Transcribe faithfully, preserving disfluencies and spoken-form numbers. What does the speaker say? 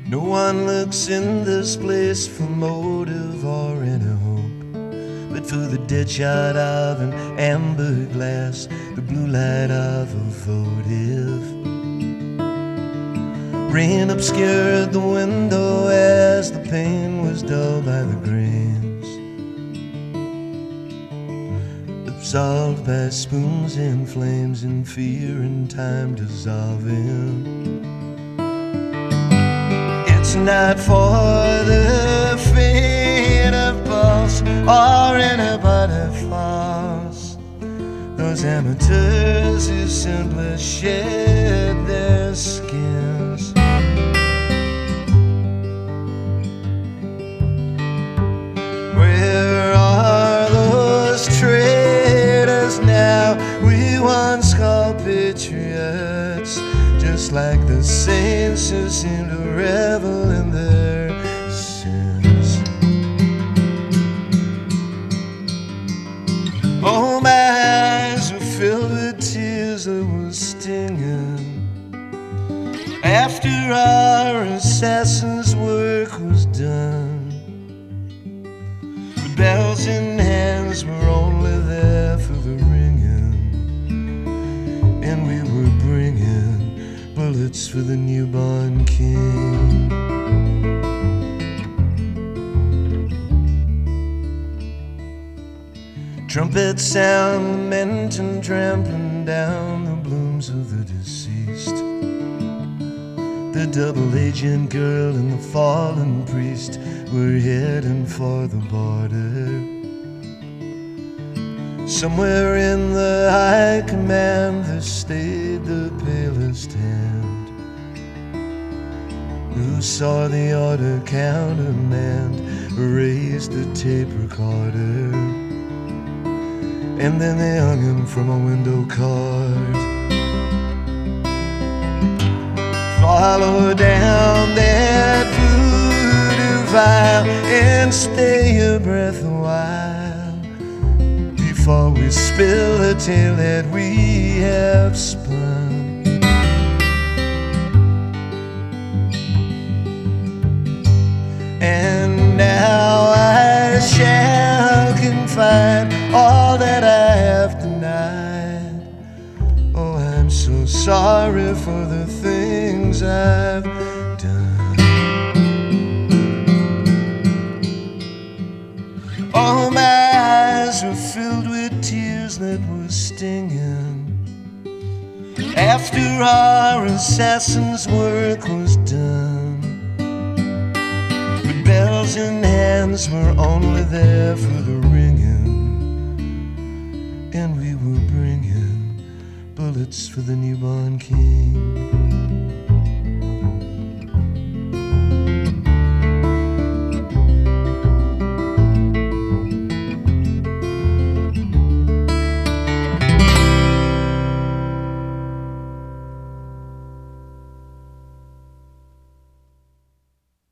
No one looks in this place for motive or any hope, but for the dead shot of an amber glass, the blue light of a votive. Rain obscured the window as the pane was dulled by the grains, absolved by spoons and flames in fear and time dissolving. It's not for the faint of pulse or anybody false, those amateurs who simply shed their skins. Where are those traitors now we once called patriots, just like the saints who seem to revel in their sins? Oh, my eyes were filled with tears that were stinging after our assassin's work was done. The bells in hands were only there for the ringing, and we were bringing bullets for the newborn king. Trumpets sound lament and trampling down the blooms of the deceased. The double-agent girl and the fallen priest were heading for the border. Somewhere in the high command there stayed the palest hand, who saw the order countermand raise the tape recorder, and then they hung him from a window card. Follow down that voodoo vial and stay your breath a while before we spill the tale that we have spun. And now I shall confide all that I have denied. Oh, I'm so sorry for the things I've done. Oh, my eyes were filled with tears that were stinging after our assassin's work was done. But bells in hands were only there for the ringing, and we were bringing bullets for the newborn king.